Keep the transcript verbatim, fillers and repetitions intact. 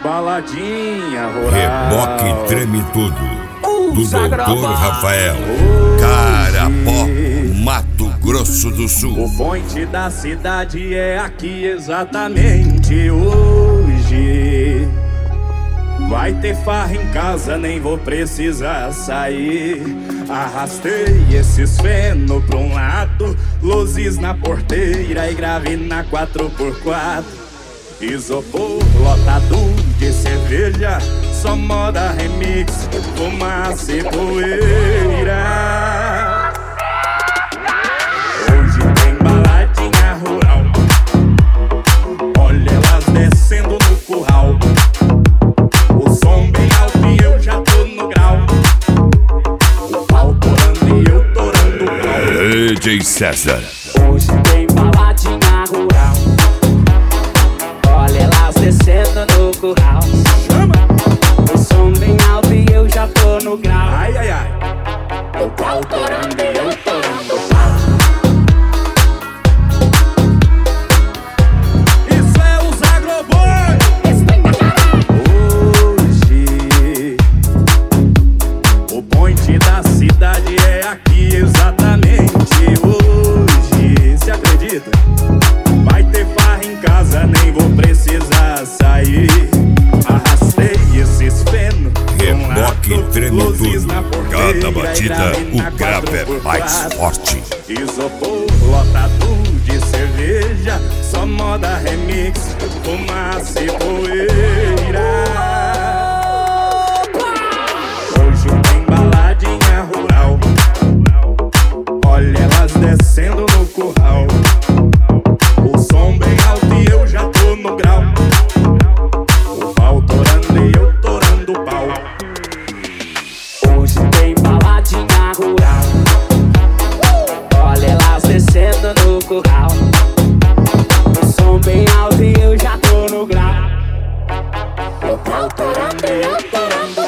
baladinha rural. Reboque treme tudo, do doutor Rafael. Hoje, Carapó, Mato Grosso do Sul. o point da cidade é aqui exatamente hoje. Vai ter farra em casa, nem vou precisar sair. Arrastei esses feno pra um lado, luzes na porteira e grave na quatro por quatro. Isopor lotado de cerveja, só moda remix, fumaça e poeira. Hoje tem baladinha rural, olha elas descendo no curral. O som bem alto e eu já tô no grau. O pau torando e eu torando o pau. D J César. Hoje tem baladinha rural, olha elas descendo no curral. O som bem alto e eu já tô no grau. Ai, ai, ai. O pau torando e eu torando o pau. Isso é os Agroboi. Hoje o point da cidade é aqui exatamente hoje. Se acredita? Vai ter farra em casa, nem vou precisar sair. Arrastei esses feno, Reboque treme luzes na tudo, porteira cada e batida grave na o grave quatro é por mais quatro. forte. Isopor lotado de cerveja, só moda remix, fumaça e poeira. Hoje tem baladinha rural, olha elas descendo no curral. O som bem alto e eu já tô no grau. O pau torando e eu torando o pau. Hoje tem baladinha rural, olha elas descendo no curral. O som bem alto e eu já tô no grau. O pau torando e eu torando